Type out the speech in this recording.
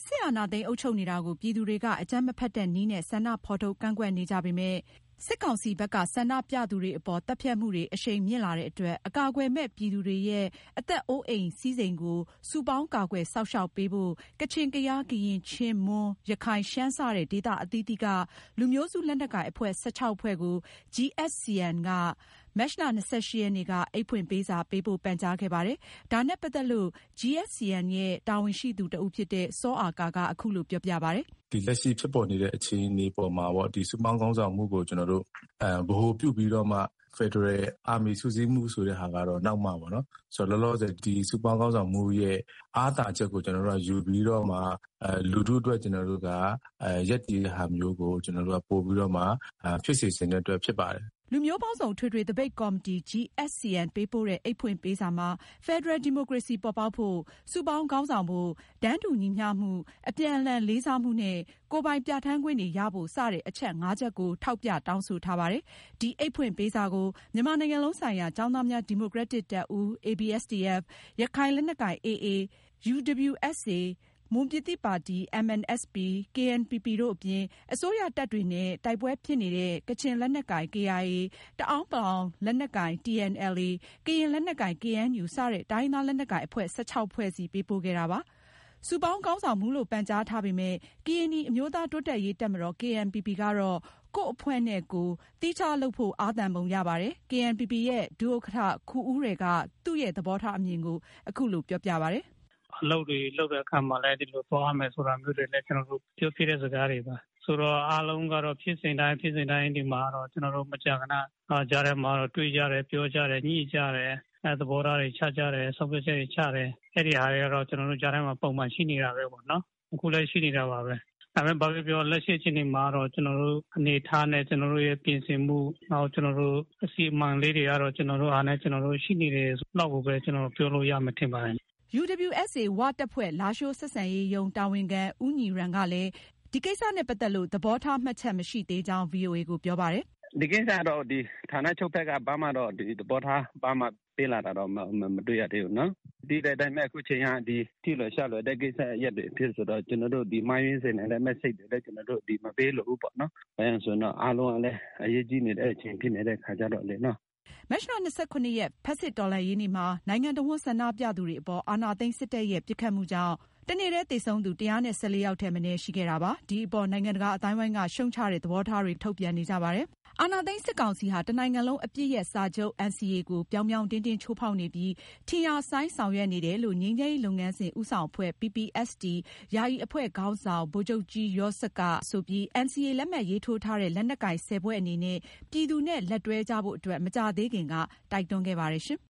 စစ်အာဏာသိမ်းအုပ်ချုပ်နေတာကိုပြည်သူတွေကအကြမ်းမဖက်တဲ့နည်းနဲ့ဆန္ဒဖော်ထုတ်ကန့်ကွက်နေကြပေမဲ့စစ်ကောင်စီဘက်ကဆန္ဒပြသူတွေအပေါ်တပ်ဖြတ်မှုတွေအရှိန်မြင့်လာတဲ့အတွက်အကာအကွယ်မဲ့ပြည်သူတွေရဲ့အသက်အိုးအိမ်စည်းစိမ်ကိုစုပေါင်းကာကွယ်စောင့်ရှောက်ပေးဖို့ကချင်ကယားကရင်ချင်းမွန်ရခိုင်ရှမ်းစတဲ့ဒေသအသီးသီးကလူမျိုးစုလက်နက်ကိုင်အဖွဲ့16ဖွဲ့ကို GSCN ကမတ်လ 28 ရက်နေ့ကအိတ်ဖွင့်ပေးစာပေးဖို့ပန်ကြားခဲ့ပါတယ်။ဒါနဲ့ပတ်သက်လို့ GSCN ရဲ့တာဝန်ရှိသူတဦးဖြစ်တဲ့စောအာကာကအခုလိုပြောပြပါတယ်။ဒီလက်ရှိဖြစ်ပေါ်နေတဲ့အခြေအနေပေါ်မှာပေါ့ဒီစုပေါင်းကောင်းဆောင်မှုကိုကျွန်တော်တို့ဗဟိုပြုပြီးတော့မှ Federal Army စုစည်းမှုဆိုတဲ့ဟာကတော့နောက်မှပေါ့နော်ဆိုတော့လောလောဆယ်ဒီစုပေါင်းကောင်းဆောင်မှုရဲ့အားသာချက်ကိုကျွန်တော်တို့ကယူပြီးတော့မှလူထုအတွက်ကျွန်တော်တို့ကရက်တီဟာမျိုးကိုကျွန်တော်တို့ကပို့ပြီးတော့မှဖြစ်စေတဲ့အတွက်ဖြစ်ပါတယ်လူမျိုးပေါင်းစုံထွေထွေသပိတ်ကော်မတီ GSCN ပေးပို့တဲ့အိတ်ဖွင့်ပေးစာမှာ Federal Democracy ပေါ်ပေါက်ဖို့စုပေါင်းခေါင်းဆောင်ဖို့တန်းတူညီမျှမှုအပြန်အလှန်လေးစားမှုနဲ့ကိုယ်ပိုင်ပြဋ္ဌာန်းခွင့်တွေရဖို့စတဲ့အချက်၅ချက်ကိုထောက်ပြတောင်းဆိုထားပါတယ်။ဒီအိတ်ဖွင့်ပေးစာကိုမြန်မာနိုင်ငံလုံးဆိုင်ရာကျောင်းသားများဒီမိုကရက်တစ်တပ်ဦး ABSDF ရခိုင်လက်နက်ကိုင် AA UWSAမွန်ပြည်သစ်ပါတီ MNSP KNPP တို့အပြင်အစိုးရတပ်တွေနဲ့တိုက်ပွဲဖြစ်နေတဲ့ကချင်လက်နက်ကိုင် KIA တအောင်းပလောင်လက်နက်ကိုင် TNLA ကရင်လက်နက်ကိုင် KNU စတဲ့တိုင်းသားလက်နက်ကိုင်အဖွဲ့16ဖွဲ့စီပေးပို့ခဲ့တာပါ။စုပေါင်းကောင်းဆောင်မှုလို့ပန်ကြားထားပေမဲ့ကရင်နီအမျိုးသားတိုးတက်ရေးတပ်မတော် KNPP ကတော့ကိုယ့်အဖွဲ့နဲ့ကိုသီးခြားလုပ်ဖို့အာသံပုံရပါတယ်။ KNPP ရဲ့ဒုဥက္ကဋ္ဌခူဦးရယ်ကသူ့ရဲ့သဘောထားအမြင်ကိုအခုလိုပြောပြပါတယ်။အလုပ်တွေလုပ်တဲ့အခါမှာလည်းဒီလိုသွားမယ်ဆိုတာမျိုးတွေလည်းကျွန်တော်တို့ပြောပြတဲ့စကားတွေပါဆိုတော့အားလုံးကတော့ဖြစ်စဉ်တိုင်းဒီမှာတော့ကျွန်တော်တို့မကြာခဏကြားထဲမှာတော့တွေ့ကြတယ်ပြောကြတယ်ညှိကြတယ်သဘောထားတွေချကြတယ်ဆုံးဖြတ်ချက်တွေချတယ်အဲ့ဒီဟာတွေကတော့ကျွန်တော်တို့ကြားထဲမှာပုံမှန်ရှိနေတာပဲပေါ့နော်အခုလည်းရှိနေတာပါပဲဒါပေမဲ့ဘာပြောလက်ရှိချင်းနေမှာတော့ကျွန်တော်တို့အနေထားနဲ့ကျွန်တော်တို့ရဲ့ပြင်ဆင်မှုနောက်ကျွန်တော်တို့အစီအမံလေးတွေကတော့ကျွန်တော်တို့အားနဲ့ကျွန်တော်တို့ရှိနေတယ်လောက်ကိုပဲကျွန်တော်ပြောလို့ရမှာထင်ပါတယ် UWSA ဝတပ်ဖွဲ့လာရှိုးဆက်ဆံရေးယုံတာဝန်ခံဦးညီရန်ကလည်းဒီကိစ္စနဲ့ပတ်သက်လို့သဘောထားမှတ်ချက်မရှိသေးကြောင်း VOA ကိုပြောပါတယ်။ဒီကိစ္စတော့ဒီဌာနချုပ်ဘက်ကဘာမှတော့ဒီသဘောထားဘာမှပေးလာတာတော့မတွေ့ရသေးဘူးနော်။ဒီတိုင်းမဲ့အခုချိန်ကဒီထိလွယ်ရှလွယ်တဲ့ကိစ္စရက်တွေဖြစ်ဆိုတော့ကျွန်တော်တို့ဒီမိုင်းရင်းစင်နဲ့လည်း message တွေလည်းကျွန်တော်တို့ဒီမပေးလို့ပေါ့နော်။အဲဆိုတော့အားလုံးကလည်းအရေးကြီးနေတဲ့အချိန်ဖြစ်နေတဲ့ခါကြတော့လေနော်မတ်လ 29 ရက်ဖက်စစ်တော်လှန်ရေးနေ့မှာနိုင်ငံတော်ဝန်ဆန္ဒပြသူတွေအပေါ်အာဏာသိမ်းစစ်တပ်ရဲ့ပစ်ခတ်မှုကြောင့်တနေ့တည်းသေဆုံးသူ114ယောက်ထက်မနည်းရှိခဲ့တာပါ။ဒီအပေါ်နိုင်ငံတကာအသိုင်းအဝိုင်းကရှုံချတဲ့သဘောထားတွေထုတ်ပြန်နေကြပါတယ်။အာဏာသိမ်းစစ်ကောင်စီဟာတနိုင်ငံလုံးအပြစ်ရဲ့စာချုပ် NCA ကိုပြောင်ပြောင်တင်းတင်းချိုးဖောက်နေပြီးထင်ရာဆိုင်ဆောင်ရွက်နေတယ်လို့ငြိမ်းချမ်းရေးလုပ်ငန်းစဉ်ဦးဆောင်အဖွဲ့ PPST ယာယီအဖွဲ့ခေါင်းဆောင်ဗိုလ်ချုပ်ကြီးရော့ဆက်ကဆိုပြီး NCA လက်မှတ်ရေးထိုးထားတဲ့လက်နက်ကိုင်10ဖွဲ့အနေနဲ့ပြည်သူနဲ့လက်တွဲကြဖို့အတွက်မကြသေးခင်ကတိုက်တွန်းခဲ့ပါတယ်ရှင်။